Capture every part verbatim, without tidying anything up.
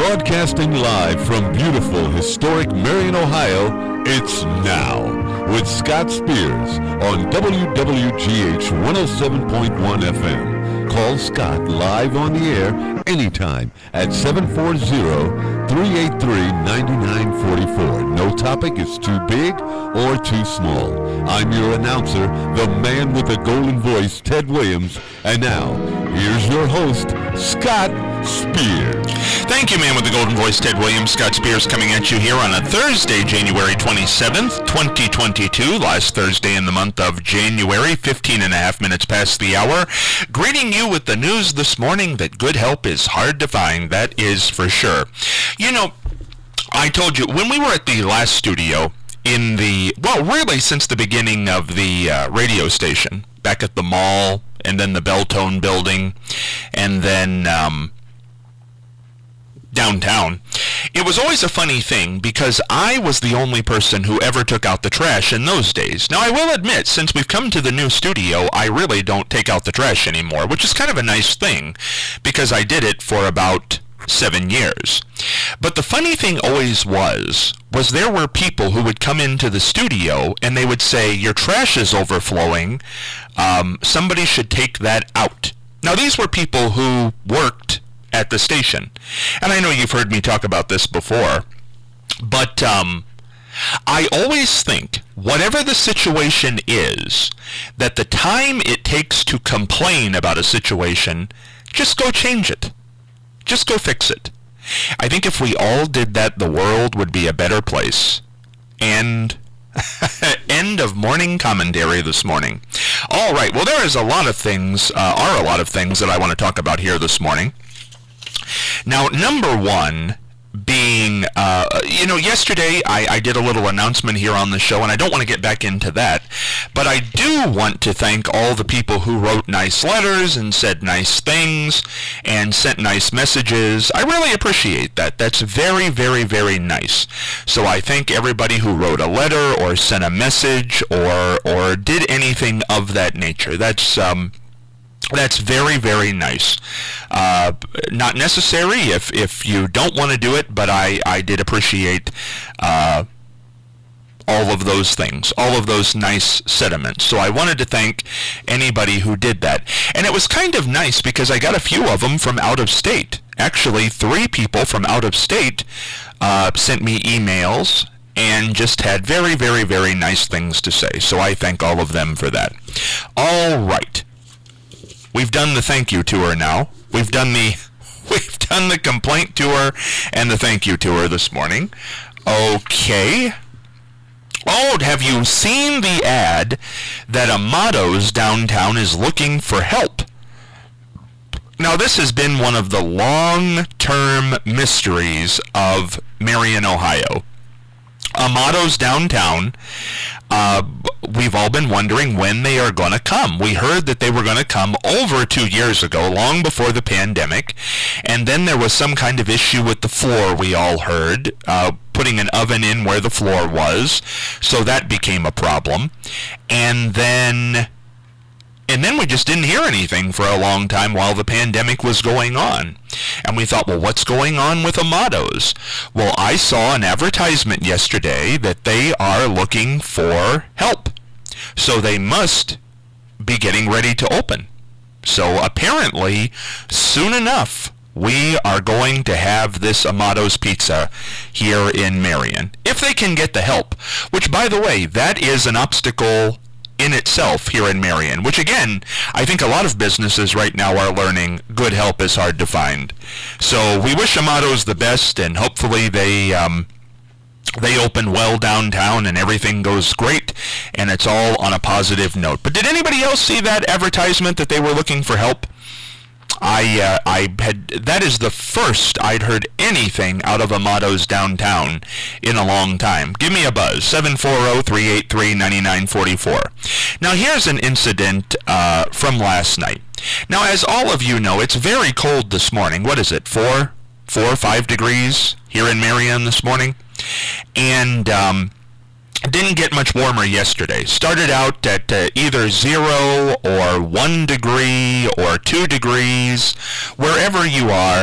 Broadcasting live from beautiful, historic Marion, Ohio, it's Now with Scott Spears on W W G H one oh seven point one F M. Call Scott live on the air anytime at seven four zero, three eight three, nine nine four four. No topic is too big or too small. I'm your announcer, the man with the golden voice, Ted Williams. And now, here's your host, Scott Spears. Thank you, man with the golden voice, Ted Williams. Scott Spears coming at you here on a Thursday, January twenty-seventh, twenty twenty-two. Last Thursday in the month of January, fifteen and a half minutes past the hour. Greeting you with the news this morning that good help is hard to find. That is for sure. You know, I told you, when we were at the last studio, in the, well, really since the beginning of the uh, radio station, back at the mall, and then the Beltone building, and then um, downtown, it was always a funny thing because I was the only person who ever took out the trash in those days. Now, I will admit, since we've come to the new studio, I really don't take out the trash anymore, which is kind of a nice thing because I did it for about seven years. But the funny thing always was, was there were people who would come into the studio and they would say, your trash is overflowing, um, somebody should take that out. Now, these were people who worked at the station. And I know you've heard me talk about this before, but um, I always think, whatever the situation is, that the time it takes to complain about a situation, just go change it. Just go fix it. I think if we all did that, the world would be a better place. And end of morning commentary this morning. All right, well, there is a lot of things, uh, are a lot of things that I want to talk about here this morning. Now, number one being, uh, you know, yesterday I, I did a little announcement here on the show, and I don't want to get back into that, but I do want to thank all the people who wrote nice letters and said nice things and sent nice messages. I really appreciate that. That's very, very, very nice. So I thank everybody who wrote a letter or sent a message or or did anything of that nature. That's um That's very, very nice. Uh, not necessary if, if you don't want to do it, but I, I did appreciate uh, all of those things, all of those nice sentiments. So I wanted to thank anybody who did that. And it was kind of nice because I got a few of them from out of state. Actually, three people from out of state uh, sent me emails and just had very, very, very nice things to say. So I thank all of them for that. All right. We've done the thank you tour now. We've done the we've done the complaint tour and the thank you tour this morning. Okay. Oh, have you seen the ad that Amato's downtown is looking for help? Now, this has been one of the long-term mysteries of Marion, Ohio. Amato's downtown, uh, we've all been wondering when they are going to come. We heard that they were going to come over two years ago, long before the pandemic, and then there was some kind of issue with the floor, we all heard, uh, putting an oven in where the floor was, so that became a problem. And then... And then we just didn't hear anything for a long time while the pandemic was going on. And we thought, well, what's going on with Amato's? Well, I saw an advertisement yesterday that they are looking for help. So they must be getting ready to open. So apparently, soon enough, we are going to have this Amato's Pizza here in Marion. If they can get the help. Which, by the way, that is an obstacle in itself here in Marion, which again, I think a lot of businesses right now are learning good help is hard to find. So we wish Amato's the best, and hopefully they um, they open well downtown and everything goes great, and it's all on a positive note. But did anybody else see that advertisement that they were looking for help? I uh, I had that is the first I'd heard anything out of Amato's downtown in a long time. Give me a buzz, seven four zero, three eight three, nine nine four four. Now here's an incident uh, from last night. Now, as all of you know, it's very cold this morning. What is it, four, four or five degrees here in Marion this morning? And um, didn't get much warmer yesterday. Started out at uh, either zero or one degree or two degrees. Wherever you are,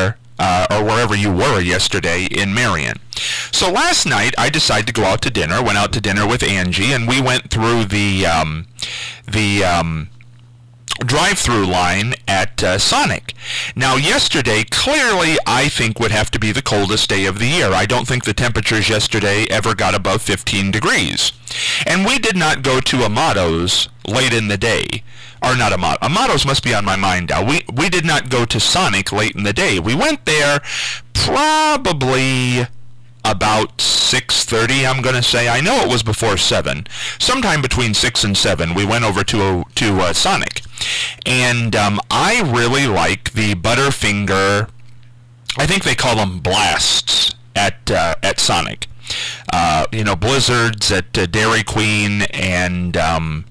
uh, or wherever you were yesterday in Marion. So last night I decided to go out to dinner, went out to dinner with Angie, and we went through the, um, the, um, drive-through line at uh, Sonic. Now yesterday clearly I think would have to be the coldest day of the year. I don't think the temperatures yesterday ever got above fifteen degrees. And we did not go to Amato's late in the day. Or not Amato. Amato's must be on my mind now. We, we did not go to Sonic late in the day. We went there probably about six thirty, I'm going to say. I know it was before seven. Sometime between six and seven, we went over to, to uh, Sonic. And um, I really like the Butterfinger, I think they call them blasts at uh, at Sonic. Uh, you know, blizzards at uh, Dairy Queen, and um,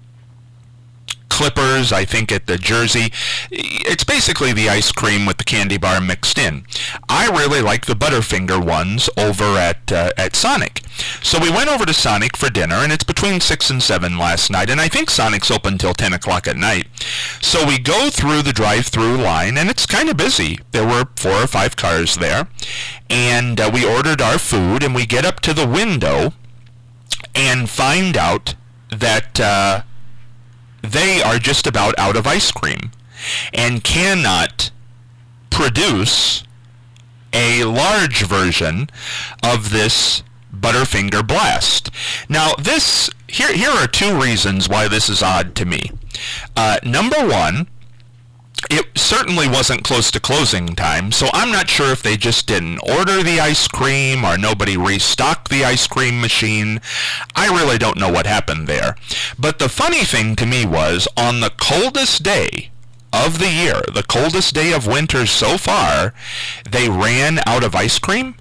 Clippers, I think, at the Jersey. It's basically the ice cream with the candy bar mixed in. I really like the Butterfinger ones over at uh, at Sonic. So we went over to Sonic for dinner, and it's between six and seven last night, and I think Sonic's open till ten o'clock at night. So we go through the drive-through line, and it's kind of busy. There were four or five cars there, and uh, we ordered our food, and we get up to the window and find out that uh, they are just about out of ice cream and cannot produce a large version of this Butterfinger Blast. Now, this here here are two reasons why this is odd to me. Uh, number one, it certainly wasn't close to closing time, so I'm not sure if they just didn't order the ice cream or nobody restocked the ice cream machine. I really don't know what happened there. But the funny thing to me was, on the coldest day of the year, the coldest day of winter so far, they ran out of ice cream.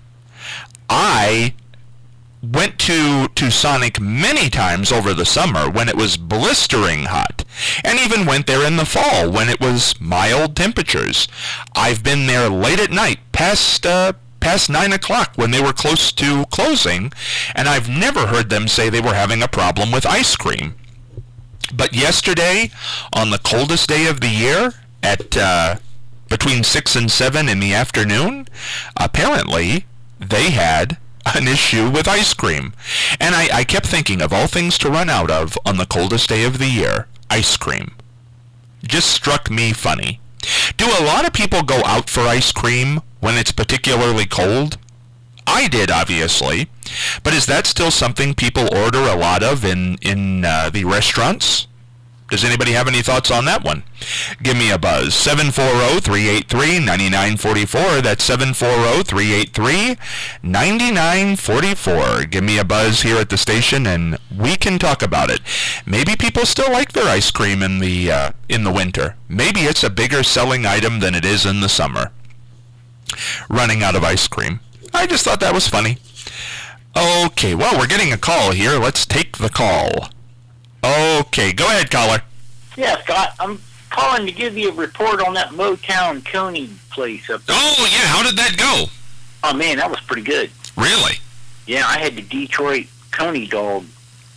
I went to, to Sonic many times over the summer when it was blistering hot, and even went there in the fall when it was mild temperatures. I've been there late at night, past uh, past nine o'clock when they were close to closing, and I've never heard them say they were having a problem with ice cream. But yesterday, on the coldest day of the year, at uh, between six and seven in the afternoon, apparently they had an issue with ice cream. And I, I kept thinking, of all things to run out of on the coldest day of the year, ice cream. Just struck me funny. Do a lot of people go out for ice cream when it's particularly cold? I did, obviously. But is that still something people order a lot of in, in uh, the restaurants? Does anybody have any thoughts on that one? Give me a buzz. seven four zero, three eight three, nine nine four four. That's seven four zero, three eight three, nine nine four four. Give me a buzz here at the station and we can talk about it. Maybe people still like their ice cream in the uh, in the winter. Maybe it's a bigger selling item than it is in the summer. Running out of ice cream. I just thought that was funny. Okay, well, we're getting a call here. Let's take the call. Okay, go ahead, caller. Yeah, Scott, I'm calling to give you a report on that Motown Coney place up there. Oh, yeah, how did that go? Oh, man, that was pretty good. Really? Yeah, I had the Detroit Coney dog.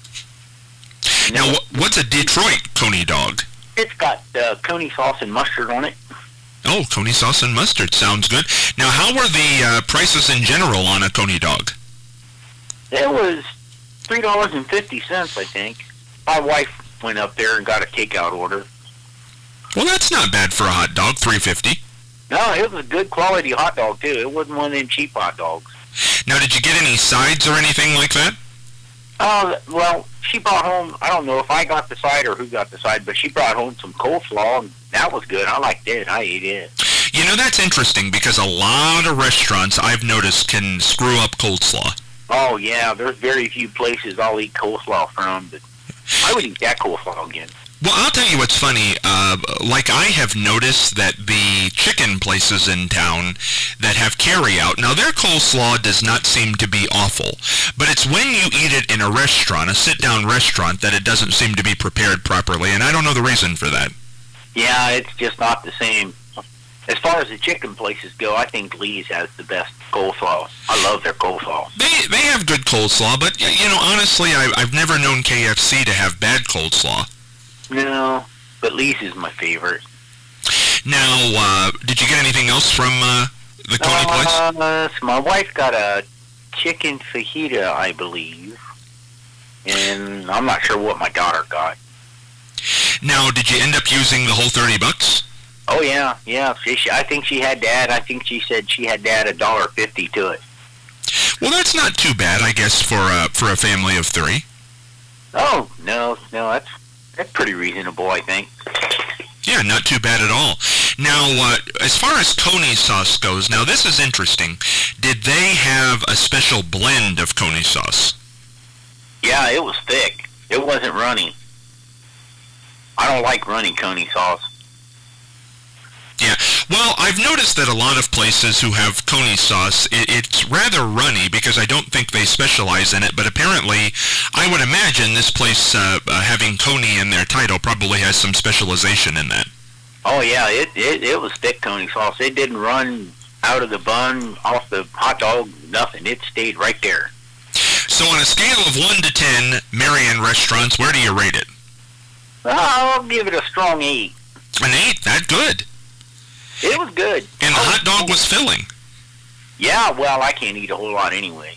Now, what's a Detroit Coney dog? It's got uh, Coney sauce and mustard on it. Oh, Coney sauce and mustard. Sounds good. Now, how were the uh, prices in general on a Coney dog? It was three dollars and fifty cents, I think. My wife went up there and got a takeout order. Well, that's not bad for a hot dog, three dollars and fifty cents. No, it was a good quality hot dog, too. It wasn't one of them cheap hot dogs. Now, did you get any sides or anything like that? Oh, uh, well, she brought home, I don't know if I got the side or who got the side, but she brought home some coleslaw, and that was good. I liked it. I ate it. You know, that's interesting, because a lot of restaurants, I've noticed, can screw up coleslaw. Oh, yeah, there's very few places I'll eat coleslaw from, but I would eat that coleslaw again. Well, I'll tell you what's funny. Uh, like, I have noticed that the chicken places in town that have carry-out, now their coleslaw does not seem to be awful, but it's when you eat it in a restaurant, a sit-down restaurant, that it doesn't seem to be prepared properly, and I don't know the reason for that. Yeah, it's just not the same. As far as the chicken places go, I think Lee's has the best coleslaw. I love their coleslaw. They they have good coleslaw, but, you know, honestly, I, I've never known K F C to have bad coleslaw. No, but Lee's is my favorite. Now, uh, did you get anything else from uh, the Coney place? Uh, so my wife got a chicken fajita, I believe. And I'm not sure what my daughter got. Now, did you end up using the whole thirty bucks? Oh, yeah, yeah. She, she, I think she had to add, I think she said she had to add a dollar fifty to it. Well, that's not too bad, I guess, for a, for a family of three. Oh, no, no, that's that's pretty reasonable, I think. Yeah, not too bad at all. Now, uh, as far as Coney sauce goes, now this is interesting. Did they have a special blend of Coney sauce? Yeah, it was thick. It wasn't runny. I don't like runny Coney sauce. Yeah, well, I've noticed that a lot of places who have Coney sauce, it, it's rather runny because I don't think they specialize in it, but apparently I would imagine this place uh, uh, having Coney in their title probably has some specialization in that. Oh, yeah, it, it, it was thick Coney sauce. It didn't run out of the bun, off the hot dog, nothing. It stayed right there. So on a scale of one to ten, Marion restaurants, where do you rate it? I'll give it a strong eight. An eight? That good. It was good. And the hot dog was filling. Yeah, well, I can't eat a whole lot anyway.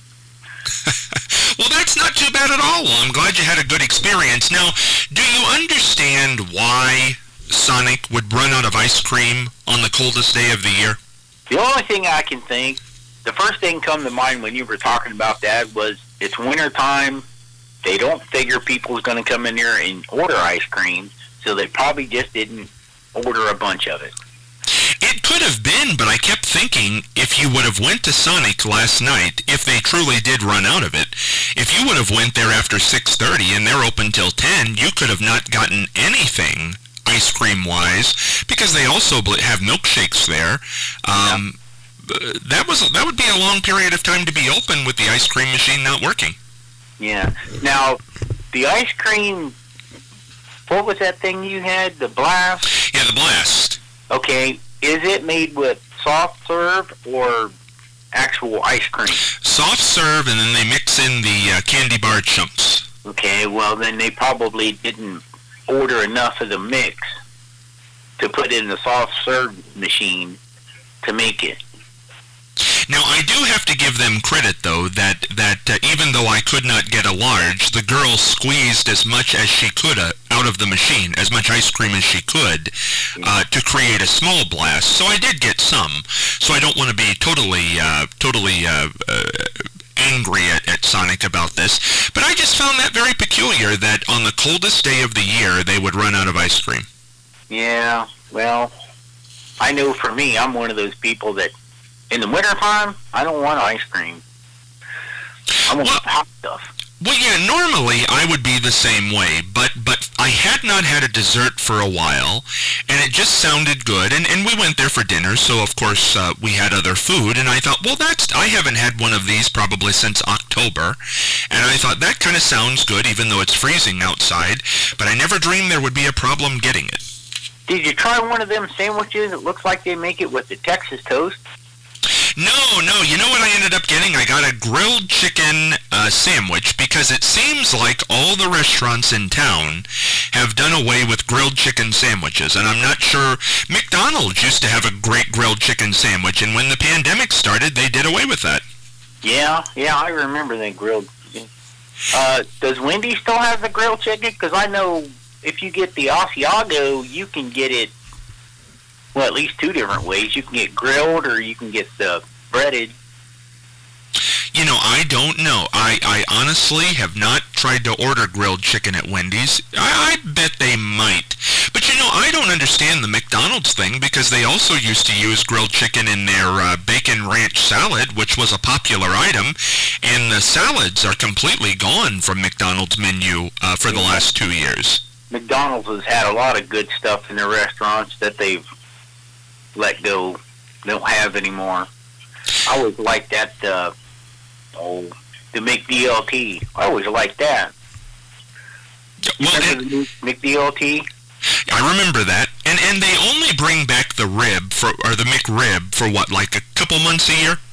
Well, that's not too bad at all. Well, I'm glad you had a good experience. Now, do you understand why Sonic would run out of ice cream on the coldest day of the year? The only thing I can think, the first thing come to mind when you were talking about that was it's winter time. They don't figure people's going to come in there and order ice cream, so they probably just didn't order a bunch of it. It could have been, but I kept thinking if you would have went to Sonic last night, if they truly did run out of it, if you would have went there after six thirty and they're open till ten, you could have not gotten anything ice cream-wise, because they also have milkshakes there. Um, yeah. That was that would be a long period of time to be open with the ice cream machine not working. Yeah. Now, the ice cream, what was that thing you had? The Blast? Yeah, the Blast. Okay. Is it made with soft serve or actual ice cream? Soft serve, and then they mix in the uh, candy bar chunks. Okay, well, then they probably didn't order enough of the mix to put in the soft serve machine to make it. Now, I do have to give them credit, though, that, that uh, even though I could not get a large, the girl squeezed as much as she could uh, out of the machine, as much ice cream as she could, uh, to create a small blast. So I did get some. So I don't want to be totally, uh, totally uh, uh, angry at, at Sonic about this. But I just found that very peculiar, that on the coldest day of the year, they would run out of ice cream. Yeah, well, I know for me, I'm one of those people that in the wintertime, I don't want ice cream. I want well, hot stuff. Well, yeah, normally I would be the same way, but but I had not had a dessert for a while, and it just sounded good, and, and we went there for dinner, so of course uh, we had other food, and I thought, well, that's I haven't had one of these probably since October, and I thought that kind of sounds good, even though it's freezing outside, but I never dreamed there would be a problem getting it. Did you try one of them sandwiches? It looks like they make it with the Texas toast. No, no, you know what I ended up getting? I got a grilled chicken uh, sandwich because it seems like all the restaurants in town have done away with grilled chicken sandwiches, and I'm not sure. McDonald's used to have a great grilled chicken sandwich, and when the pandemic started, they did away with that. Yeah, yeah, I remember that grilled chicken. Uh, does Wendy's still have the grilled chicken? Because I know if you get the Asiago, you can get it, well, at least two different ways. You can get grilled or you can get the breaded. You know, I don't know. I, I honestly have not tried to order grilled chicken at Wendy's. I, I bet they might. But you know, I don't understand the McDonald's thing because they also used to use grilled chicken in their uh, bacon ranch salad, which was a popular item, and the salads are completely gone from McDonald's menu uh, for the last two years. McDonald's has had a lot of good stuff in their restaurants that they've let go, don't have anymore. I always liked that, uh, oh, the McDLT. I always liked that. Well, remember the McDLT? I remember that. And and they only bring back the rib, for or the McRib, for what, like a couple months a year?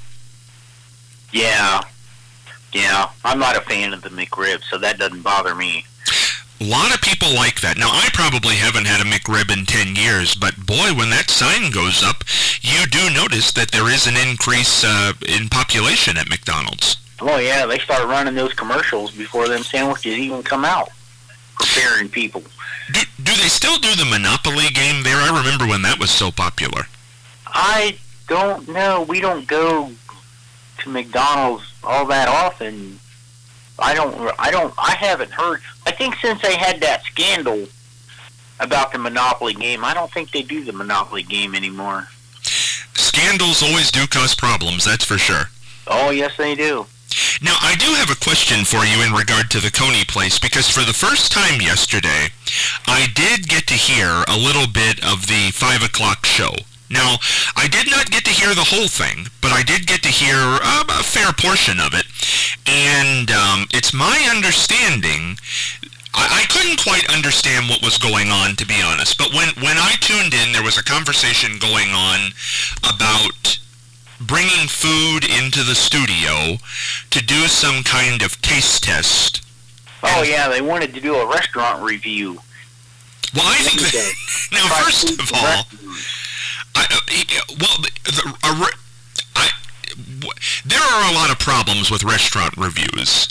Yeah. Yeah. I'm not a fan of the McRib, so that doesn't bother me. A lot of people like that. Now, I probably haven't had a McRib in ten years, but boy, when that sign goes up, you do notice that there is an increase uh, in population at McDonald's. Oh, yeah, they start running those commercials before them sandwiches even come out, preparing people. Do, do they still do the Monopoly game there? I remember when that was so popular. I don't know. We don't go to McDonald's all that often. I don't, I don't, I haven't heard. I think since they had that scandal about the Monopoly game, I don't think they do the Monopoly game anymore. Scandals always do cause problems, that's for sure. Oh, yes, they do. Now, I do have a question for you in regard to the Coney place, because for the first time yesterday, I did get to hear a little bit of the five o'clock show. Now, I did not get to hear the whole thing, but I did get to hear uh, a fair portion of it. And um, it's my understanding, I, I couldn't quite understand what was going on, to be honest, but when, when I tuned in, there was a conversation going on about bringing food into the studio to do some kind of taste test. Oh, yeah, they wanted to do a restaurant review. Well, I think that, now, first of all, I, well, the, a, I, there are a lot of problems with restaurant reviews.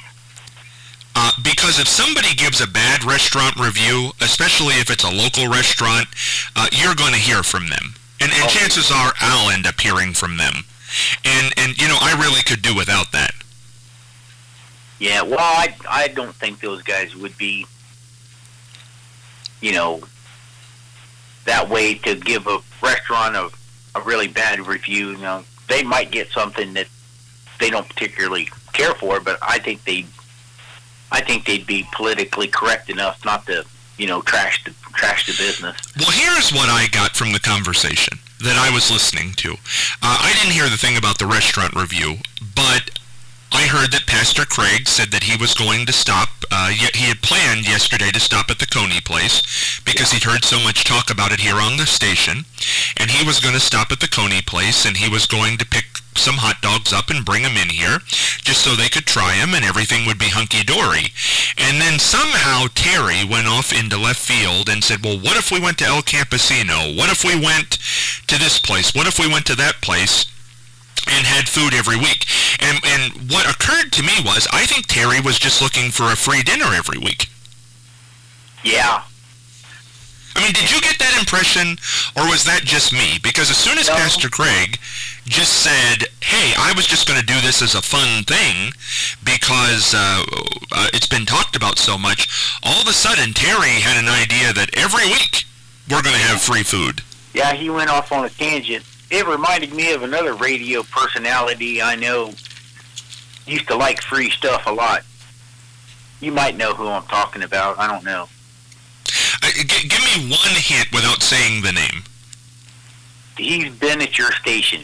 Uh, because if somebody gives a bad restaurant review, especially if it's a local restaurant, uh, you're going to hear from them. And, and chances are I'll end up hearing from them. And, and you know, I really could do without that. Yeah, well, I, I don't think those guys would be, you know, that way to give a restaurant a, a really bad review. You know, they might get something that they don't particularly care for, but I think they, I think they'd be politically correct enough not to, you know, trash the trash the business. Well, here's what I got from the conversation that I was listening to. Uh, I didn't hear the thing about the restaurant review, but I heard that Pastor Craig said that he was going to stop, uh, he had planned yesterday to stop at the Coney place because he'd heard so much talk about it here on the station, and he was going to stop at the Coney place, and he was going to pick some hot dogs up and bring them in here just so they could try them and everything would be hunky-dory. And then somehow Terry went off into left field and said, well, what if we went to El Campesino? What if we went to this place? What if we went to that place and had food every week? And and what occurred to me was, I think Terry was just looking for a free dinner every week. Yeah. I mean, did you get that impression, or was that just me? Because as soon as no. Pastor Craig just said, hey, I was just going to do this as a fun thing because uh, uh, it's been talked about so much, all of a sudden Terry had an idea that every week we're going to have free food. Yeah, he went off on a tangent. It reminded me of another radio personality I know used to like free stuff a lot. You might know who I'm talking about. I don't know. Uh, g- give me one hint without saying the name. He's been at your station.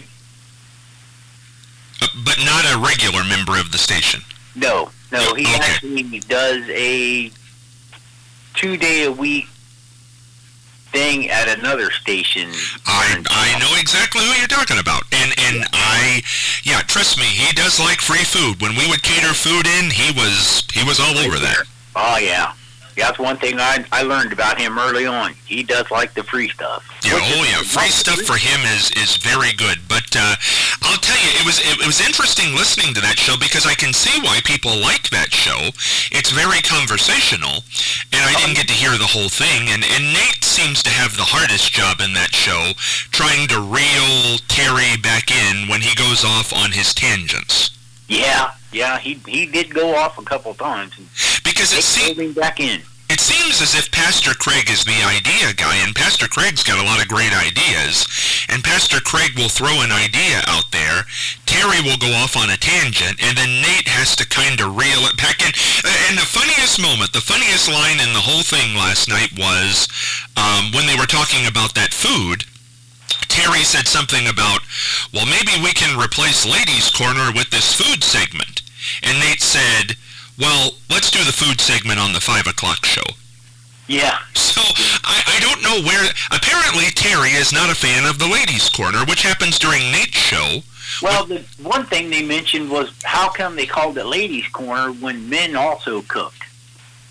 Uh, but not a regular member of the station? No. No, he okay. actually does a two-day-a-week thing at another station. I I know exactly who you're talking about. And, and I, yeah, trust me, he does like free food. When we would cater food in, he was he was all over that. Oh, yeah. Yeah, that's one thing I I learned about him early on. He does like the free stuff. Yeah, oh yeah, free stuff for him is, is very good. But uh, I'll tell you, it was it, it was interesting listening to that show because I can see why people like that show. It's very conversational, and I didn't get to hear the whole thing. And, and Nate seems to have the hardest job in that show, trying to reel Terry back in when he goes off on his tangents. Yeah, yeah, he he did go off a couple times. Because it seems him back in. It seems as if Pastor Craig is the idea guy, and Pastor Craig's got a lot of great ideas, and Pastor Craig will throw an idea out there, Terry will go off on a tangent, and then Nate has to kind of reel it back in. And the funniest moment, the funniest line in the whole thing last night was um, when they were talking about that food, Terry said something about, well, maybe we can replace Ladies' Corner with this food segment. And Nate said, well, let's do the food segment on the five o'clock show. Yeah. So, I, I don't know where... Apparently, Terry is not a fan of the Ladies' Corner, which happens during Nate's show. Well, the one thing they mentioned was how come they called it Ladies' Corner when men also cooked?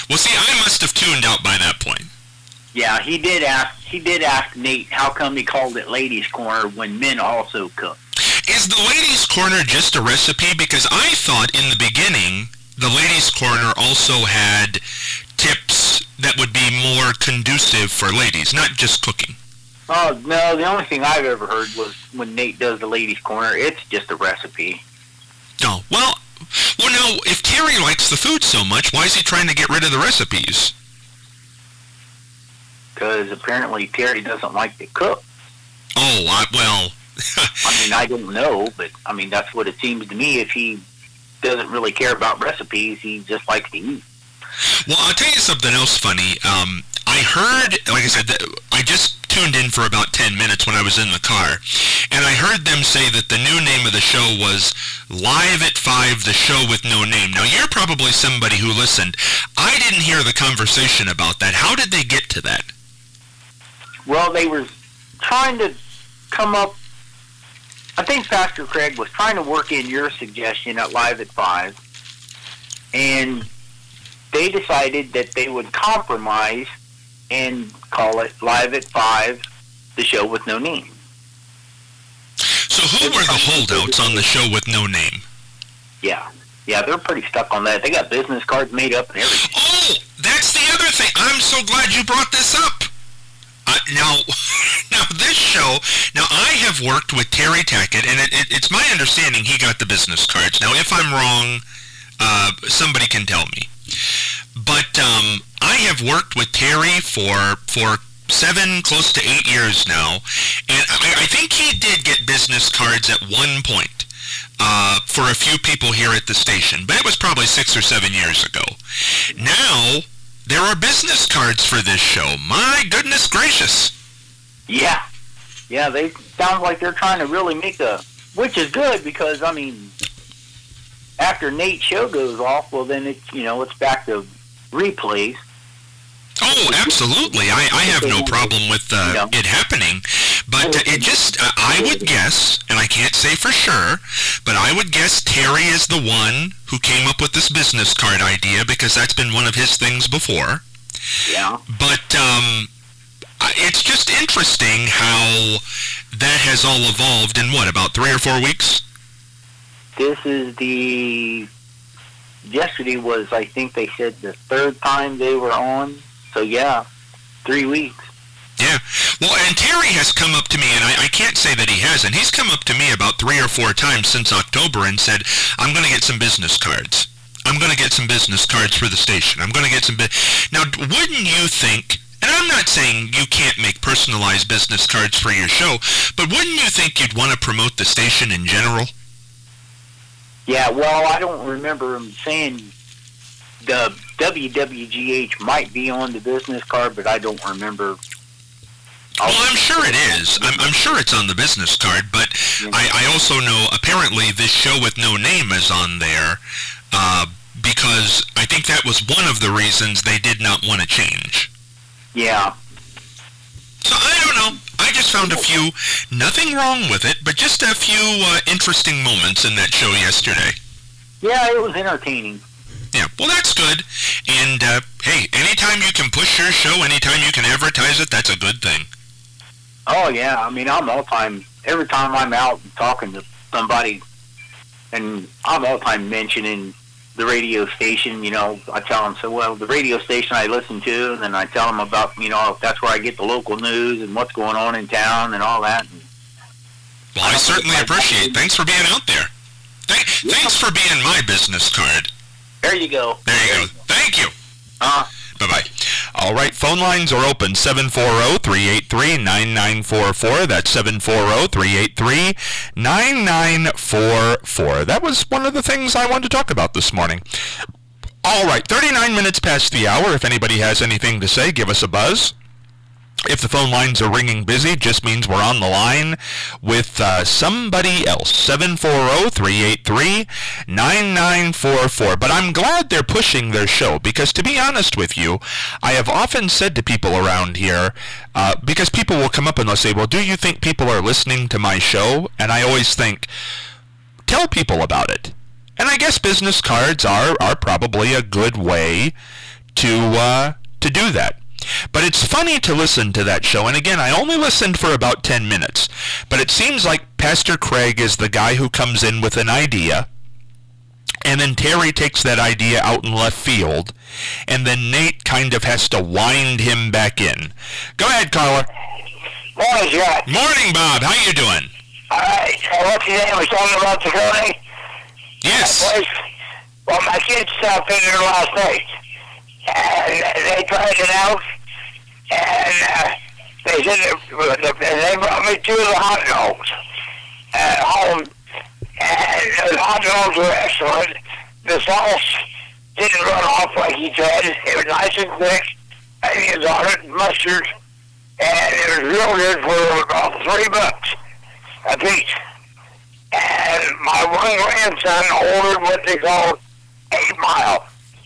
Well, see, I must have tuned out by that point. Yeah, he did ask. He did ask Nate how come he called it Ladies' Corner when men also cook. Is the Ladies' Corner just a recipe? Because I thought in the beginning the Ladies' Corner also had tips that would be more conducive for ladies, not just cooking. Oh, no, the only thing I've ever heard was when Nate does the Ladies' Corner, it's just a recipe. Oh, well, well, now, if Terry likes the food so much, why is he trying to get rid of the recipes? Because apparently Terry doesn't like to cook. Oh, I, well... I mean, I don't know, but, I mean, that's what it seems to me. If he doesn't really care about recipes, he just likes to eat. Well, I'll tell you something else funny. Um, I heard, like I said, I just tuned in for about ten minutes when I was in the car, and I heard them say that the new name of the show was Live at five, the show with no name. Now, you're probably somebody who listened. I didn't hear the conversation about that. How did they get to that? Well, they were trying to come up, I think Pastor Craig was trying to work in your suggestion at Live at five, and they decided that they would compromise and call it Live at five, the show with no name. So who were the holdouts on the show with no name? Yeah. Yeah, they're pretty stuck on that. They got business cards made up and everything. Oh, that's the other thing. I'm so glad you brought this up. Uh, now, now this show, now I have worked with Terry Tackett, and it, it, it's my understanding he got the business cards. Now, if I'm wrong, uh, somebody can tell me. But um, I have worked with Terry for for seven, close to eight years now, and I, I think he did get business cards at one point uh, for a few people here at the station, but it was probably six or seven years ago. Now, there are business cards for this show. My goodness gracious. Yeah. Yeah, they sound like they're trying to really make a, which is good because, I mean, after Nate's show goes off, well, then it's, you know, it's back to replays. Oh, absolutely. I, I have no problem with uh, it happening. But uh, it just, uh, I would guess, and I can't say for sure, but I would guess Terry is the one who came up with this business card idea because that's been one of his things before. Yeah. But um, it's just interesting how that has all evolved in, what, about three or four weeks? This is the, yesterday was, I think they said, the third time they were on. So, yeah, three weeks. Yeah. Well, and Terry has come up to me, and I, I can't say that he hasn't. He's come up to me about three or four times since October and said, I'm going to get some business cards. I'm going to get some business cards for the station. I'm going to get some... Bu-. Now, wouldn't you think, and I'm not saying you can't make personalized business cards for your show, but wouldn't you think you'd want to promote the station in general? Yeah, well, I don't remember him saying the W W G H might be on the business card, but I don't remember. Well, I'm sure it is. I'm, I'm sure it's on the business card, but I, I also know apparently this show with no name is on there uh, because I think that was one of the reasons they did not want to change. Yeah. So I don't know. I just found a few, nothing wrong with it, but just a few uh, interesting moments in that show yesterday. Yeah, it was entertaining. Yeah, well, that's good. And, uh, hey, anytime you can push your show, anytime you can advertise it, that's a good thing. Oh, yeah. I mean, I'm all time, every time I'm out talking to somebody, and I'm all time mentioning the radio station, you know, I tell them, so, well, the radio station I listen to, and then I tell them about, you know, that's where I get the local news and what's going on in town and all that. And well, I, I certainly appreciate it. Thanks for being out there. Th- yeah. Thanks for being my business card. There you go. There you go. Thank you. Uh, Bye-bye. All right, phone lines are open, seven four zero, three eight three, nine nine four four. That's seven four zero, three eight three, nine nine four four. That was one of the things I wanted to talk about this morning. All right, thirty-nine minutes past the hour. If anybody has anything to say, give us a buzz. If the phone lines are ringing busy, it just means we're on the line with uh, somebody else. seven four zero, three eight three, nine nine four four. But I'm glad they're pushing their show because, to be honest with you, I have often said to people around here, uh, because people will come up and they'll say, well, do you think people are listening to my show? And I always think, tell people about it. And I guess business cards are, are probably a good way to uh, to do that. But it's funny to listen to that show, and again, I only listened for about ten minutes, but it seems like Pastor Craig is the guy who comes in with an idea, and then Terry takes that idea out in left field, and then Nate kind of has to wind him back in. Go ahead, caller. Morning, Scott. Morning, Bob. How you doing? All right. So what's your name? Was talking about the Coney? Yes. Well, my kids stopped in there last night, and they tried it out, and uh, they said that, and they brought me two of the hot dogs at home, and the hot dogs were excellent. The sauce didn't run off like he said. It was nice and thick, onions on it, mustard, and it was real good for about three bucks a piece. And my one grandson ordered what they call eight mile.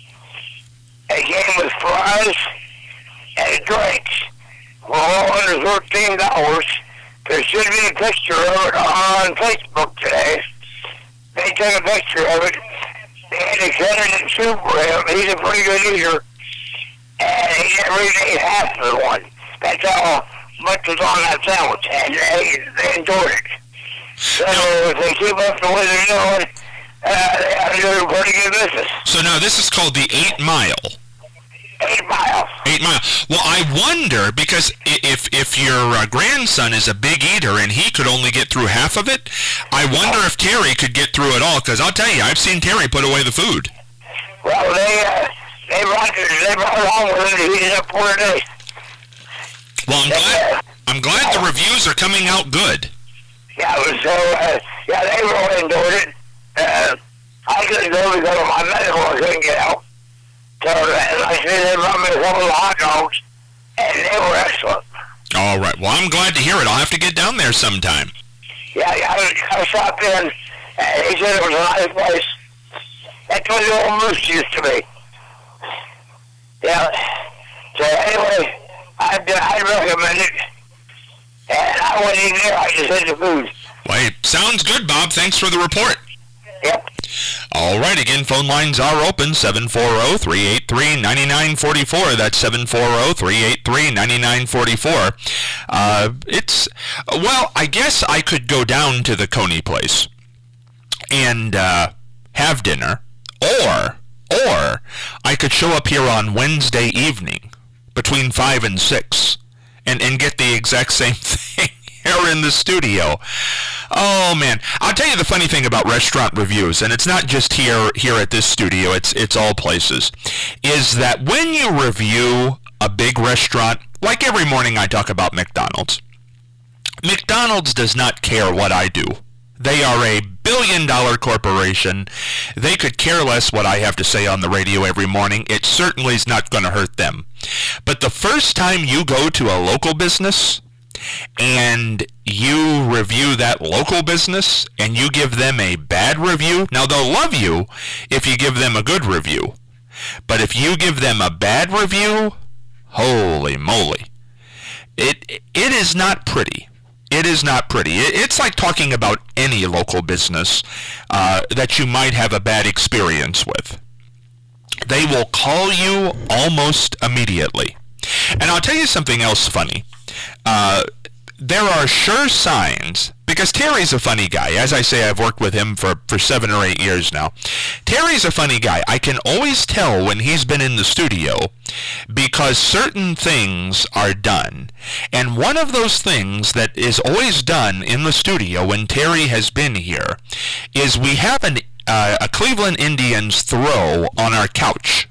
It came with fries and drinks for all under thirteen dollars. There should be a picture of it on Facebook today. They took a picture of it. They had to cut it in soup for him. He's a pretty good eater. And he never even ate half of the one. That's how much was on that sandwich. And they, they enjoyed it. So if they keep up the way they're doing, uh, they ought to do pretty good business. So now this is called the Eight Mile. Eight Mile. Eight Mile. Well, I wonder, because if if your uh, grandson is a big eater and he could only get through half of it, I wonder if Terry could get through it all, because I'll tell you, I've seen Terry put away the food. Well, they, uh, they brought it, they brought it home with it, he ended up for a day. Well, I'm glad, I'm glad the reviews are coming out good. Yeah, so, uh, yeah, they really enjoyed it. Uh, I couldn't go because of my medical, I couldn't get out. So, uh, like I said, they brought me some of the hot dogs, and they were excellent. All right. Well, I'm glad to hear it. I'll have to get down there sometime. Yeah, yeah, I, I stopped in, and he said it was a nice place. That's where the old Moose used to be. Yeah, so anyway, I'd, I'd recommend it. And I wasn't even there, I just had the food. Wait, sounds good, Bob. Thanks for the report. Yep. All right, again, phone lines are open, seven four zero, three eight three, nine nine four four. That's seven four zero, three eight three, nine nine four four. Uh, it's, well, I guess I could go down to the Coney place and uh, have dinner, or, or I could show up here on Wednesday evening between five and six. And, and get the exact same thing here in the studio. Oh, man. I'll tell you the funny thing about restaurant reviews, and it's not just here here at this studio, it's it's all places, is that when you review a big restaurant, like every morning I talk about McDonald's, McDonald's does not care what I do. They are a billion-dollar corporation. They could care less what I have to say on the radio every morning. It certainly is not going to hurt them. But the first time you go to a local business and you review that local business and you give them a bad review, now they'll love you if you give them a good review. But if you give them a bad review, holy moly, it it is not pretty. It is not pretty. It's like talking about any local business uh, that you might have a bad experience with. They will call you almost immediately. And I'll tell you something else funny. Uh, there are sure signs, because Terry's a funny guy. As I say, I've worked with him for, for seven or eight years now. Terry's a funny guy. I can always tell when he's been in the studio because certain things are done. And one of those things that is always done in the studio when Terry has been here is we have an, uh, a Cleveland Indians throw on our couch.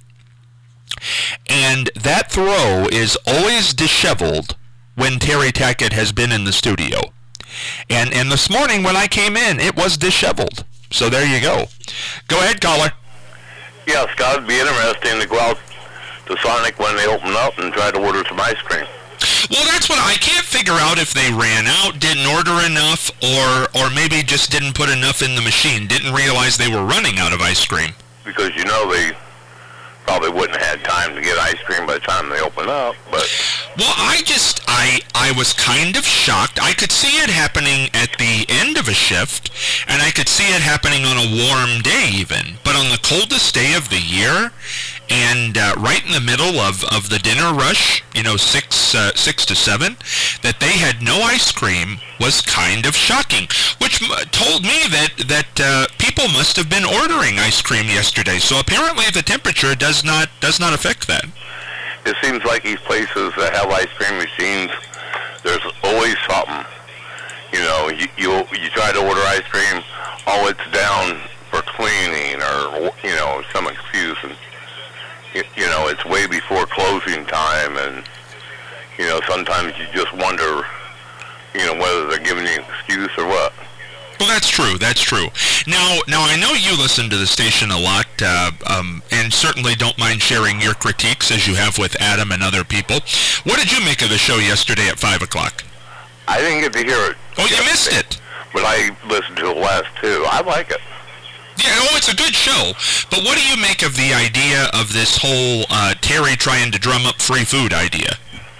And that throw is always disheveled when Terry Tackett has been in the studio. And and this morning when I came in, it was disheveled. So there you go. Go ahead, caller. Yeah, Scott, it'd be interesting to go out to Sonic when they open up and try to order some ice cream. Well, that's what I can't figure out, if they ran out, didn't order enough, or or maybe just didn't put enough in the machine, didn't realize they were running out of ice cream. Because, you know, they probably wouldn't have had time to get ice cream by the time they open up, but... Well, I just, I, I was kind of shocked. I could see it happening at the end of a shift, and I could see it happening on a warm day even. But on the coldest day of the year, and uh, right in the middle of, of the dinner rush, you know, six, uh, six to seven, that they had no ice cream was kind of shocking, which m- told me that, that uh, people must have been ordering ice cream yesterday. So apparently the temperature does not, does not affect that. It seems like these places that have ice cream machines, there's always something. You know, you you, you try to order ice cream, oh, it's down for cleaning, or, you know, some excuse, and, you, you know, it's way before closing time, and, you know, sometimes you just wonder, you know, whether they're giving you an excuse or what. Well, that's true. That's true. Now, now I know you listen to the station a lot, uh, um, and certainly don't mind sharing your critiques as you have with Adam and other people. What did you make of the show yesterday at five o'clock? I didn't get to hear it. Oh, you missed it. But I listened to the last two. I like it. Yeah, oh, it's a good show. But what do you make of the idea of this whole uh, Terry trying to drum up free food idea?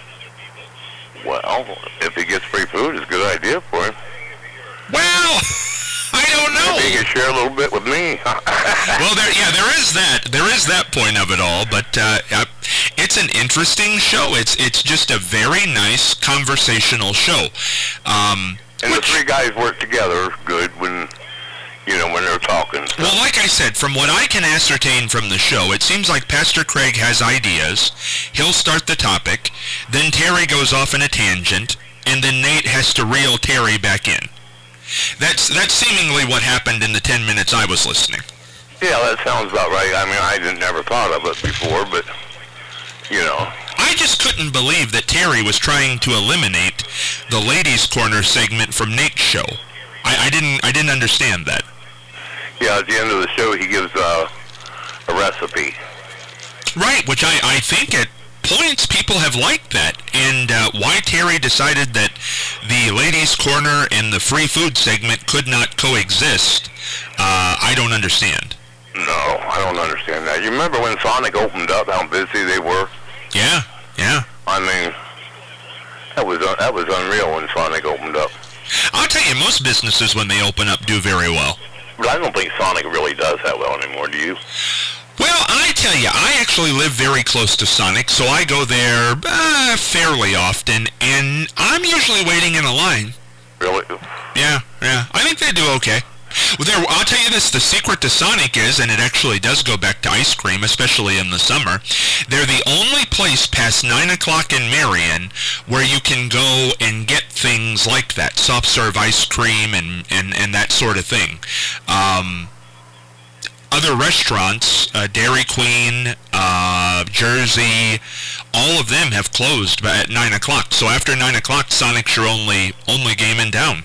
Well, if he gets free food, it's a good idea for him. Well, I don't know. Maybe he can share a little bit with me. Well, there, yeah, there is that. There is that point of it all. But uh, it's an interesting show. It's it's just a very nice conversational show. Um, and which, the three guys work together good when, you know, when they're talking. So. Well, like I said, from what I can ascertain from the show, it seems like Pastor Craig has ideas. He'll start the topic. Then Terry goes off in a tangent. And then Nate has to reel Terry back in. That's that's seemingly what happened in the ten minutes I was listening. Yeah, that sounds about right. I mean, I didn't never thought of it before, but, you know. I just couldn't believe that Terry was trying to eliminate the Ladies' Corner segment from Nate's show. I, I didn't I didn't understand that. Yeah, at the end of the show, he gives uh, a recipe. Right, which I, I think at points people have liked that. And uh, why Terry decided that the Ladies' Corner and the free food segment could not coexist, uh, I don't understand. No, I don't understand that. You remember when Sonic opened up, how busy they were? Yeah, yeah. I mean, that was uh, that was unreal when Sonic opened up. I'll tell you, most businesses when they open up do very well. But I don't think Sonic really does that well anymore, do you? Well, I tell you, I actually live very close to Sonic, so I go there uh, fairly often, and I'm usually waiting in a line. Really? Yeah, yeah. I think they do okay. Well, there, I'll tell you this, the secret to Sonic is, and it actually does go back to ice cream, especially in the summer, they're the only place past nine o'clock in Marion where you can go and get things like that, soft serve ice cream and, and, and that sort of thing. Um... Other restaurants, uh, Dairy Queen, uh, Jersey, all of them have closed at nine o'clock. So after nine o'clock, Sonic's your only only game in town.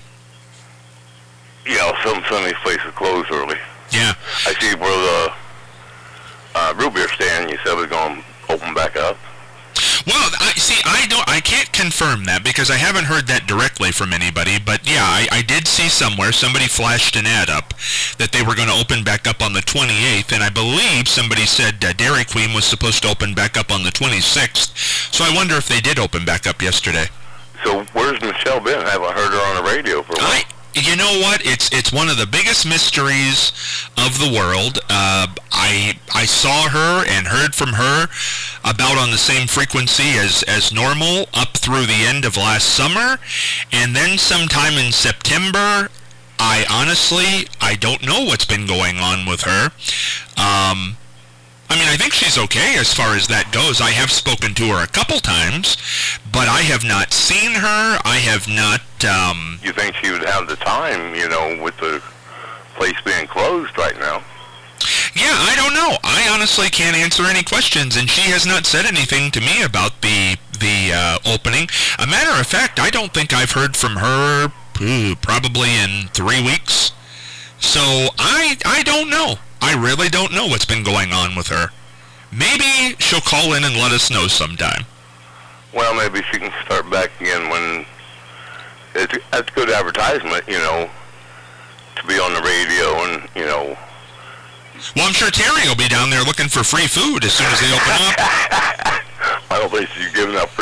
Yeah, some some of these places close early. Yeah. I see where the uh, root beer stand you said was going to open back up. Well, I see. I don't. I can't confirm that because I haven't heard that directly from anybody. But yeah, I, I did see somewhere somebody flashed an ad up that they were going to open back up on the twenty-eighth, and I believe somebody said uh, Dairy Queen was supposed to open back up on the twenty-sixth. So I wonder if they did open back up yesterday. So where's Michelle been? I haven't heard her on the radio for a while. I, you know what? It's it's one of the biggest mysteries of the world. Uh, I I saw her and heard from her about on the same frequency as, as normal up through the end of last summer. And then sometime in September, I honestly, I don't know what's been going on with her. Um, I mean, I think she's okay as far as that goes. I have spoken to her a couple times, but I have not seen her. I have not... Um, you think she would have the time, you know, with the place being closed right now? Yeah, I don't know. I honestly can't answer any questions, and she has not said anything to me about the the uh, opening. A matter of fact, I don't think I've heard from her ooh, probably in three weeks. So I I don't know. I really don't know what's been going on with her. Maybe she'll call in and let us know sometime. Well, maybe she can start back again when it's that's good advertisement, you know, to be on the radio and, you know. Well, I'm sure Terry will be down there looking for free food as soon as they open up. I don't think she's giving out free food.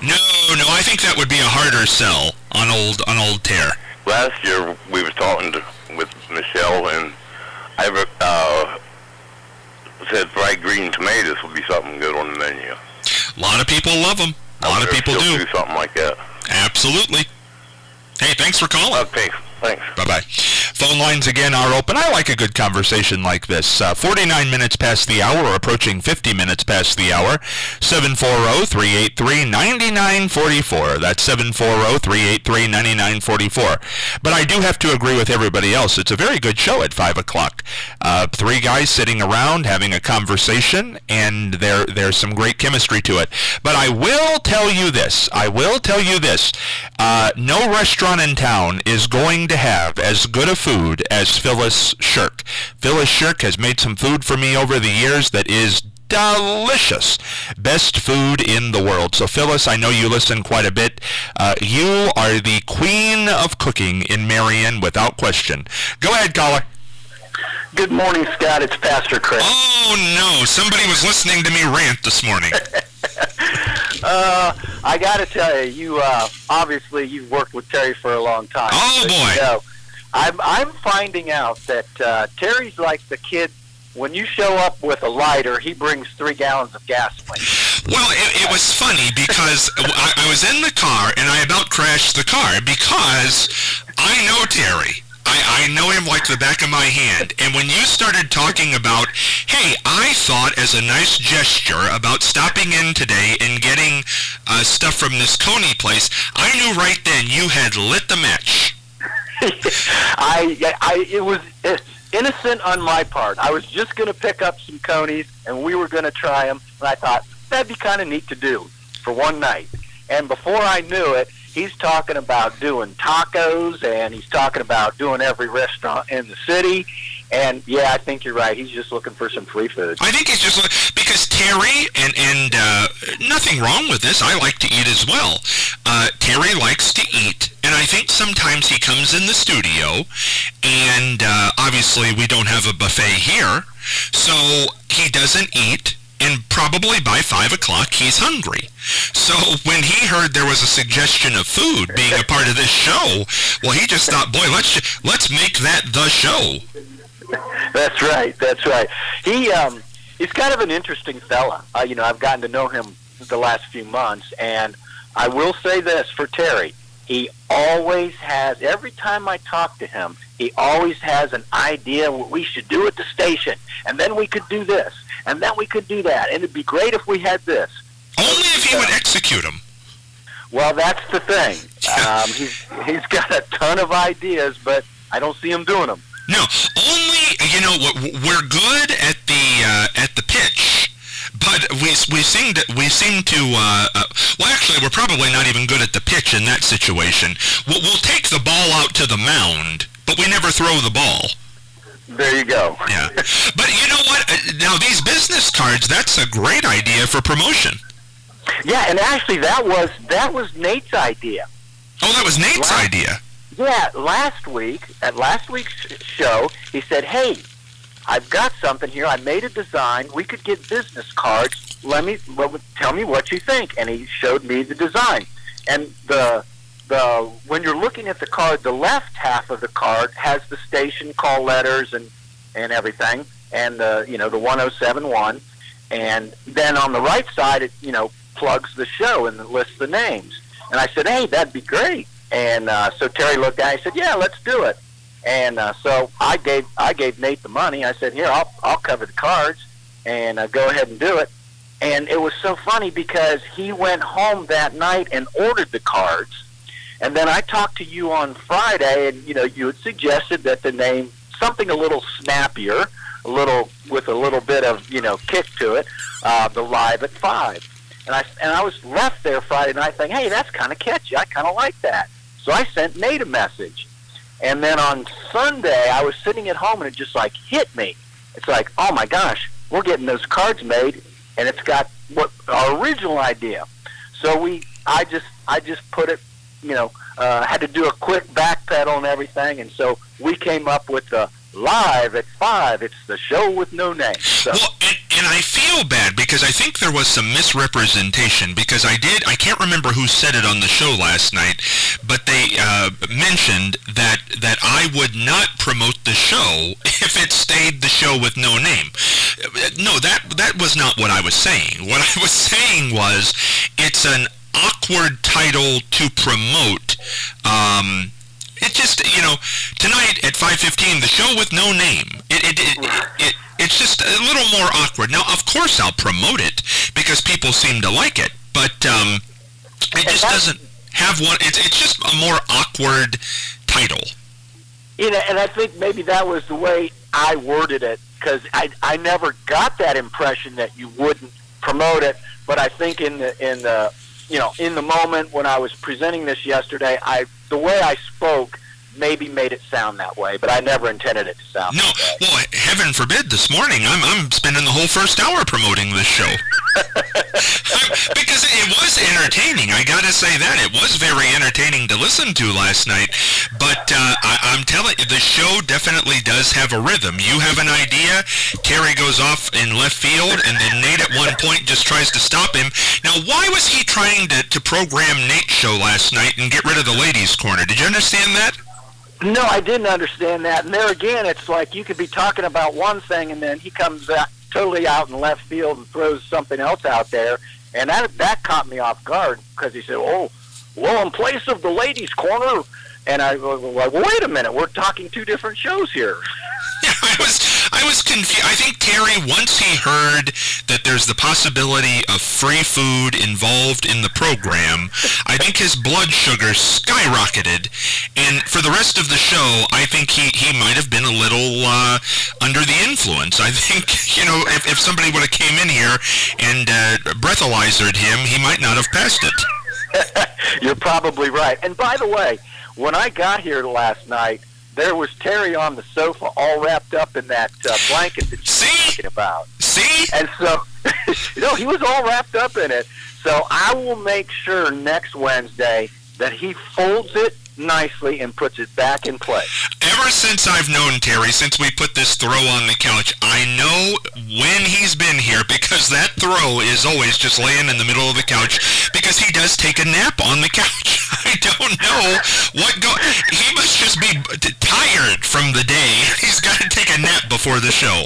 No, no, I think that would be a harder sell on old on old Tear. Last year we were talking to, with Michelle, and I uh, said fried green tomatoes would be something good on the menu. A lot of people love them. A lot of people do. do something like that. Absolutely. Hey, thanks for calling. Uh, thanks. Thanks. Bye-bye. Phone lines again are open. I like a good conversation like this. Uh, forty-nine minutes past the hour, approaching fifty minutes past the hour. seven four zero, three eight three, nine nine four four. That's seven four zero, three eight three, nine nine four four. But I do have to agree with everybody else. It's a very good show at five o'clock. Uh, three guys sitting around having a conversation, and there there's some great chemistry to it. But I will tell you this. I will tell you this. Uh, no restaurant in town is going to have as good a food as Phyllis Shirk. Phyllis Shirk has made some food for me over the years that is delicious. Best food in the world. So Phyllis, I know you listen quite a bit. Uh, you are the queen of cooking in Marion without question. Go ahead, caller. Good morning, Scott. It's Pastor Chris. Oh, no. Somebody was listening to me rant this morning. uh, I got to tell you, you uh, obviously you've worked with Terry for a long time. Oh, boy. You know, I'm, I'm finding out that uh, Terry's like the kid. When you show up with a lighter, he brings three gallons of gasoline. Well, it, it was funny because I, I was in the car and I about crashed the car because I know Terry. I, I know him like the back of my hand. And when you started talking about, hey, I thought as a nice gesture about stopping in today and getting uh, stuff from this Coney place, I knew right then you had lit the match. I, I, it was innocent on my part. I was just going to pick up some Conies, and we were going to try them. And I thought, that'd be kind of neat to do for one night. And before I knew it, he's talking about doing tacos, and he's talking about doing every restaurant in the city. And, yeah, I think you're right. He's just looking for some free food. I think he's just looking, because Terry, and, and uh, nothing wrong with this, I like to eat as well. Uh, Terry likes to eat, and I think sometimes he comes in the studio, and uh, obviously we don't have a buffet here, so he doesn't eat, and probably by five o'clock he's hungry. So when he heard there was a suggestion of food being a part of this show, well, he just thought, boy, let's let's make that the show. That's right. That's right. He um, he's kind of an interesting fella. Uh, you know, I've gotten to know him the last few months, and I will say this for Terry. He always has, every time I talk to him, he always has an idea what we should do at the station, and then we could do this, and then we could do that, and it'd be great if we had this. Only if he would execute them. Well, that's the thing. Um, he's he's got a ton of ideas, but I don't see him doing them. No, only, you know, we're good at the uh, at the pitch, but we we seem to we seem to uh, uh, well, actually, we're probably not even good at the pitch in that situation. We'll, we'll take the ball out to the mound, but we never throw the ball. There you go. Yeah, but you know what? Now these business cards, that's a great idea for promotion. Yeah, and actually, that was that was Nate's idea. Oh, that was Nate's last, idea. Yeah, last week at last week's show, he said, "Hey, I've got something here. I made a design. We could get business cards. Let me well, tell me what you think." And he showed me the design. And the the when you're looking at the card, the left half of the card has the station call letters and and everything, and the you know the one oh seven one. And then on the right side, it you know plugs the show and lists the names. And I said, "Hey, that'd be great." And uh, so Terry looked at it and said, "Yeah, let's do it." And uh, so I gave I gave Nate the money. I said, "Here, I'll I'll cover the cards, and uh, go ahead and do it." And it was so funny because he went home that night and ordered the cards. And then I talked to you on Friday, and you know you had suggested that the name something a little snappier, a little with a little bit of you know kick to it, uh, the Live at Five. And I and I was left there Friday night thinking, hey, that's kind of catchy. I kind of like that. So I sent Nate a message. And then on Sunday, I was sitting at home, and it just, like, hit me. It's like, oh, my gosh, we're getting those cards made, and it's got what our original idea. So we, I just I just put it, you know, uh, had to do a quick backpedal and everything, and so we came up with the live at five. It's the show with no name. So. Well, and, and I feel bad because I think there was some misrepresentation because I did, I can't remember who said it on the show last night, but they uh, mentioned that, that I would not promote the show if it stayed the show with no name. No, that that was not what I was saying. What I was saying was it's an awkward title to promote. Um, it just, you know, tonight at five fifteen, the show with no name. It, it, it, it, it it's just a little more awkward. Now, of course, I'll promote it because people seem to like it, but um, it just doesn't have one. It, it's just a more awkward title. You know, and I think maybe that was the way I worded it because I I never got that impression that you wouldn't promote it. But I think in the in the you know in the moment when I was presenting this yesterday, I the way I spoke maybe made it sound that way, but I never intended it to sound no, that way. No, well, heaven forbid, this morning I'm I'm spending the whole first hour promoting this show. Because it was entertaining, I gotta say that. It was very entertaining to listen to last night, but uh, I, I'm telling you, the show definitely does have a rhythm. You have an idea, Terry goes off in left field, and then Nate at one point just tries to stop him. Now, why was he trying to, to program Nate's show last night and get rid of the ladies' corner? Did you understand that? No, I didn't understand that. And there again, it's like you could be talking about one thing, and then he comes out, totally out in left field and throws something else out there. And that that caught me off guard because he said, oh, well, in place of the ladies' corner. And I was like, well, wait a minute, we're talking two different shows here. Yeah, I was, I was confused. I think Terry, once he heard that there's the possibility of free food involved in the program, I think his blood sugar skyrocketed. And for the rest of the show, I think he, he might have been a little uh, under the influence. I think, you know, if, if somebody would have came in here and uh, breathalyzered him, he might not have passed it. You're probably right. And by the way, when I got here last night, there was Terry on the sofa all wrapped up in that uh, blanket that you're See? talking about. See? And so, you know, he was all wrapped up in it. So I will make sure next Wednesday that he folds it nicely and puts it back in place. Ever since I've known Terry, since we put this throw on the couch, I know when he's been here because that throw is always just laying in the middle of the couch because he does take a nap on the couch. I don't know what go. He must just be tired from the day. He's got to take a nap before the show.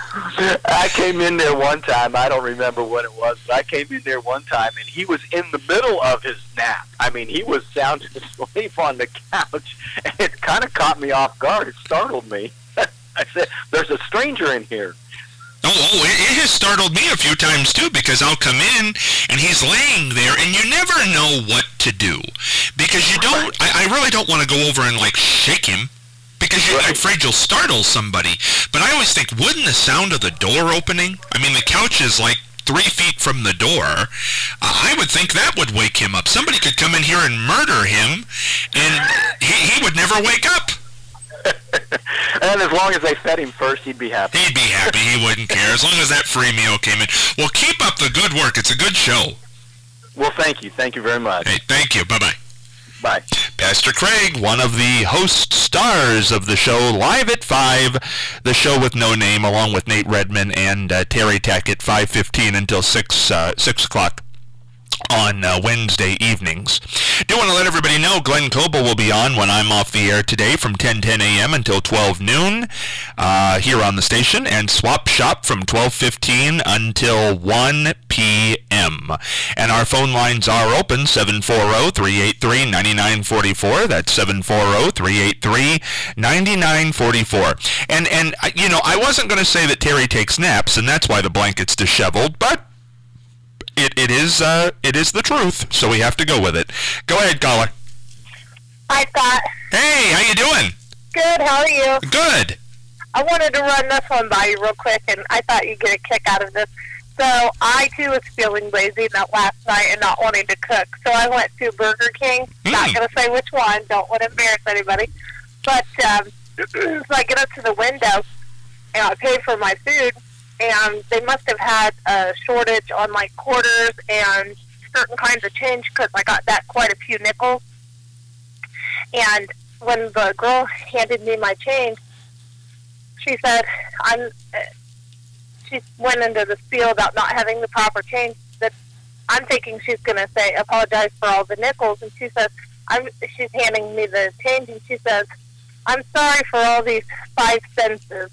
I came in there one time. I don't remember what it was, but I came in there one time, and he was in the middle of his nap. I mean, he was sound asleep on the couch, and it kind of caught me off guard. It startled me. I said, there's a stranger in here. Oh, oh it, it has startled me a few times, too, because I'll come in, and he's laying there, and you never know what to do. Because you don't, I, I really don't want to go over and, like, shake him. Because you're Right. afraid you'll startle somebody. But I always think, wouldn't the sound of the door opening? I mean, the couch is like three feet from the door. Uh, I would think that would wake him up. Somebody could come in here and murder him, and he, he would never wake up. And as long as they fed him first, he'd be happy. He'd be happy. He wouldn't care. As long as that free meal came in. Well, keep up the good work. It's a good show. Well, thank you. Thank you very much. Hey, thank you. Bye-bye. Bye. Pastor Craig, one of the host stars of the show, live at five, the show with no name, along with Nate Redman and uh, Terry Tack at five fifteen until six, uh, six o'clock on uh, Wednesday evenings. Do want to let everybody know Glenn Coble will be on when I'm off the air today from ten ten a.m. until twelve noon uh, here on the station, and Swap Shop from twelve fifteen until one p.m. And our phone lines are open, seven four zero, three eight three, nine nine four four. That's seven four zero, three eight three, nine nine four four. And, and you know, I wasn't going to say that Terry takes naps, and that's why the blanket's disheveled, but It it is uh it is the truth, so we have to go with it. Go ahead, caller. Hi, Scott. Hey, how you doing? Good, how are you? Good. I wanted to run this one by you real quick, and I thought you'd get a kick out of this. So I, too, was feeling lazy that last night and not wanting to cook. So I went to Burger King. Mm. Not going to say which one. Don't want to embarrass anybody. But um, so I get up to the window, and I pay for my food. And they must have had a shortage on, like, quarters and certain kinds of change because I got back quite a few nickels. And when the girl handed me my change, she said, I'm, uh, she went into the spiel about not having the proper change. That I'm thinking she's going to say, apologize for all the nickels. And she says, I'm, she's handing me the change, and she says, I'm sorry for all these five senses.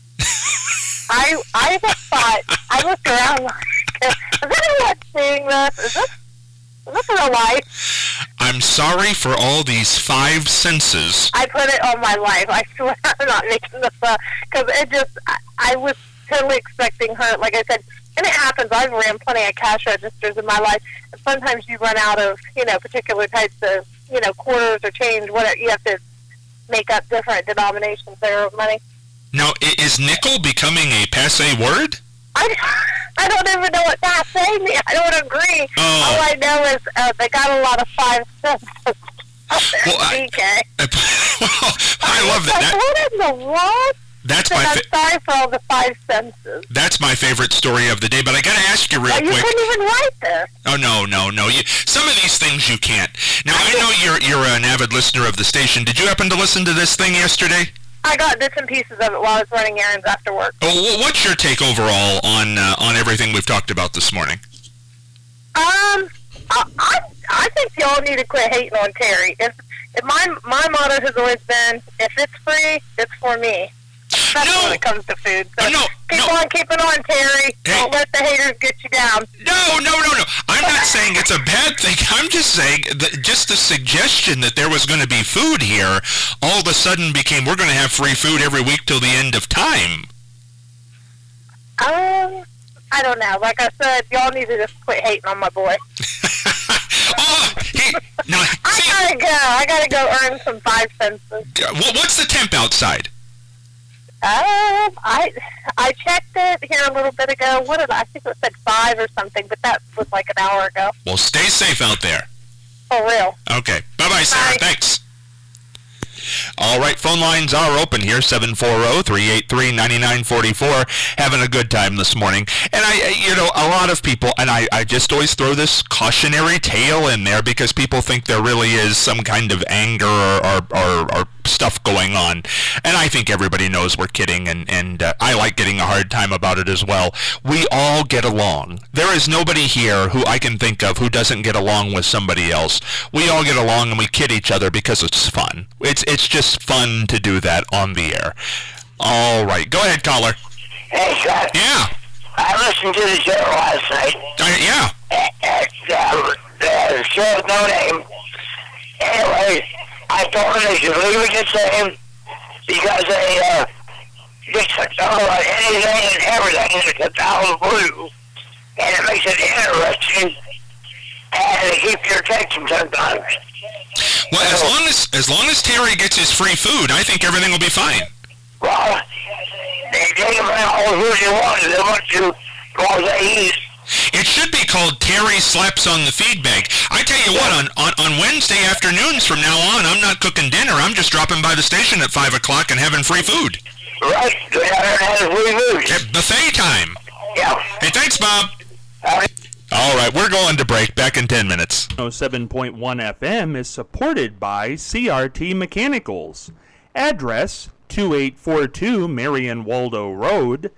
I I just thought, I looked around like, is anyone seeing this? Is this, is this real life? I'm sorry for all these five senses. I put it on my life. I swear I'm not making this up. Because it just, I, I was totally expecting her, like I said, and it happens. I've ran plenty of cash registers in my life. And sometimes you run out of, you know, particular types of, you know, quarters or change. Whatever, you have to make up different denominations there of money. Now, is nickel becoming a passé word? I, I don't even know what passé means. I don't agree. Oh. All I know is uh, they got a lot of five cents. Well, I, well, I love that. that what in the world? That's my. I'm fa- sorry for all the five senses. That's my favorite story of the day. But I got to ask you real oh, you quick. You couldn't even write this. Oh no, no, no! You, some of these things you can't. Now I know you're you're an avid listener of the station. Did you happen to listen to this thing yesterday? I got bits and pieces of it while I was running errands after work. Oh, what's your take overall on uh, on everything we've talked about this morning? Um, I I, I think y'all need to quit hating on Terry. If if my my motto has always been, if it's free, it's for me. That's no. when it comes to food. So no, keep no. on keeping on, Terry. Hey. Don't let the haters get you down. No, no, no, no. I'm not saying it's a bad thing. I'm just saying that just the suggestion that there was going to be food here all of a sudden became we're going to have free food every week till the end of time. Um, I don't know. Like I said, y'all need to just quit hating on my boy. oh, hey, no, I see, gotta go. I gotta go earn some five senses. What's the temp outside? Um, I I checked it here a little bit ago. What did I, I think it said five or something, but that was like an hour ago. Well, stay safe out there. For real. Okay. Bye-bye, Sarah. Bye. Thanks. All right, phone lines are open here, seven four zero, three eight three, nine nine four four. Having a good time this morning. And, I, you know, a lot of people, and I, I just always throw this cautionary tale in there because people think there really is some kind of anger or, or, or, or stuff going on. And I think everybody knows we're kidding, and, and uh, I like getting a hard time about it as well. We all get along. There is nobody here who I can think of who doesn't get along with somebody else. We all get along and we kid each other because it's fun. It's it's just fun to do that on the air. All right. Go ahead, caller. Hey, Scott. Yeah. I listened to the show last night. Uh, yeah. And, uh, the show with no name. Anyway, I told them they should leave it the same because they uh, just talk about anything and everything that's a thousand blue. And it makes it interesting. And they keep your attention sometimes. Well, as long as as long as Terry gets his free food, I think everything will be fine. Well, they take them out who they want. They want to go to eat. It should be called Terry Slaps on the Feed Bag. I tell you what, on, on, on Wednesday afternoons from now on, I'm not cooking dinner. I'm just dropping by the station at five o'clock and having free food. Right. Go down there and have free food. Yeah, buffet time. Yeah. Hey, thanks, Bob. Uh, All right, we're going to break. Back in ten minutes. oh seven point one F M is supported by C R T Mechanicals. Address two eight four two Marion Waldo Road.